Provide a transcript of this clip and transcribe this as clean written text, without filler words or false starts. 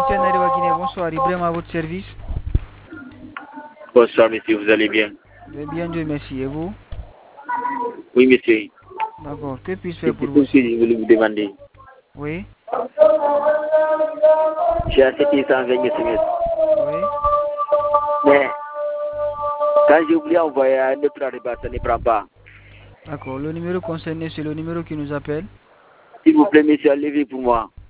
Cynthia Naïdouba Guinée, bonsoir. Ibrahim à votre service. Bonsoir, monsieur, vous allez bien? Je vais bien, Dieu merci. Et vous? Oui, monsieur. D'accord. Que puis-je C'est faire pour tout vous? ce que je voulais vous demander. Oui. J'ai acheté 120 SMS. Oui. Mais quand j'ai oublié d'envoyer un autre arrivant, ça ne prend pas. D'accord. Le numéro concerné, c'est le numéro qui nous appelle. S'il vous plaît, monsieur, levez pour moi.